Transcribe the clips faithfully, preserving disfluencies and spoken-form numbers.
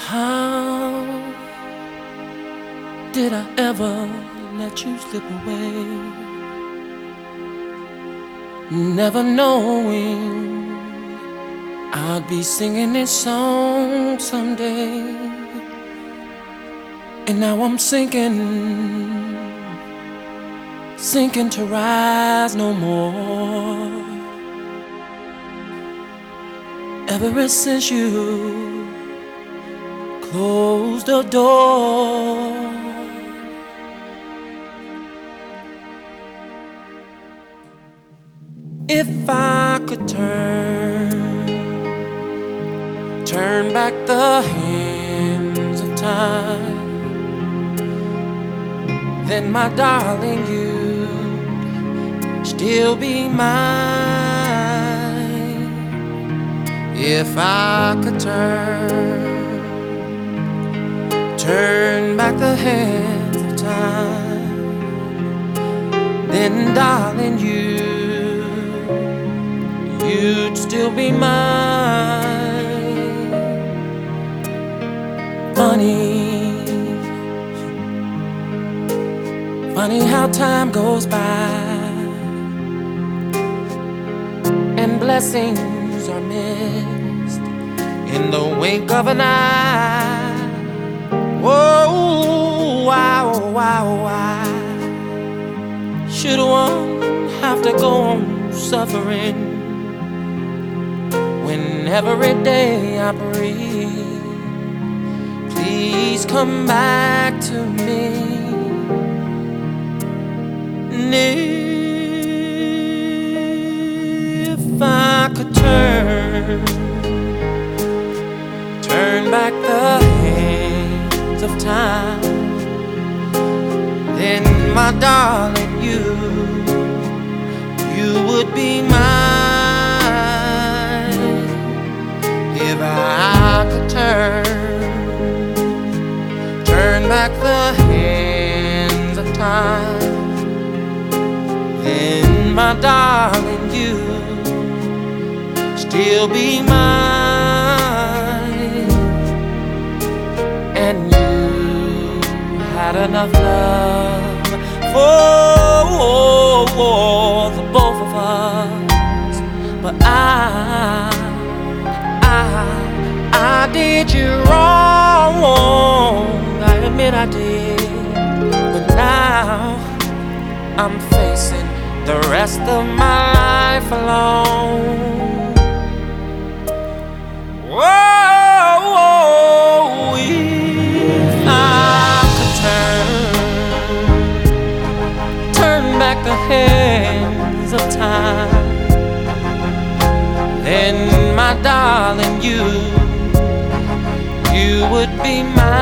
How did I ever let you slip away? Never knowing I'd be singing this song someday. And now I'm sinking, sinking to rise no more. Ever since you closed the door, if I could turn, turn back the hands of time, then my darling, you'd still be mine. If I could turn, turn back the hands of time, then darling, you, you'd still be mine. Funny, funny how time goes by and blessings are missed in the wink of an eye. Whoa, wow, wow, why should one have to go on suffering when every day I breathe? Please come back to me. And if I could turn, turn back the hands of time, then my darling, you, you would be mine. If I could turn, turn back the hands of time, then my darling, you still be mine. And you had enough love for the both of us, but I, I, I did you wrong. I admit I did, but now I'm facing the rest of my life alone. Whoa, whoa, if I could turn, turn back the hands of time, then my darling, you, you would be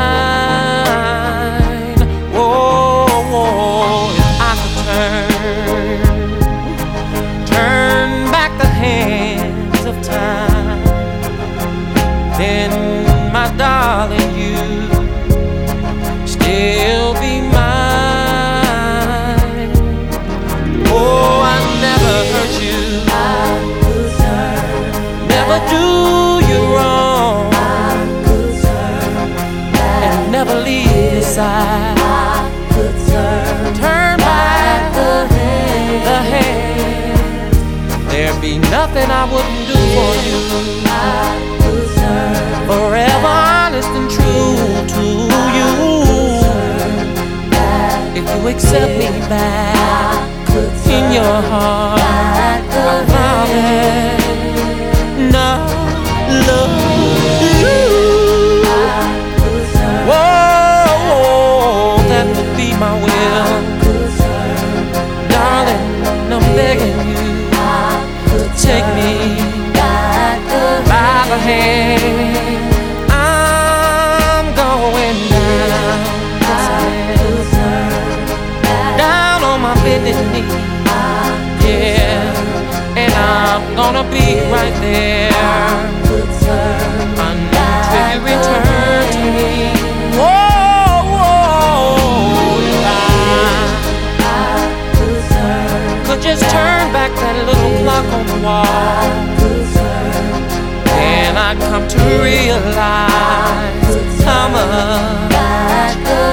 mine. Whoa, whoa, if I could turn, turn back the hands of time, then my darling, you still be mine. Oh, I never hurt you, never do you wrong, and never leave your side. Turn back the hands, there'd be nothing I wouldn't do for you. Forever honest and true to you. If you accept me back in your heart, I promise not love you. Whoa, that would be my will. Darling, I'm begging you to take me by the hand. I'm going down, down on my bended knee, yeah, and I'm gonna be right there until you return to me. Whoa, whoa, if I could just turn back that little clock on the wall, and I'd come to realize mama. Back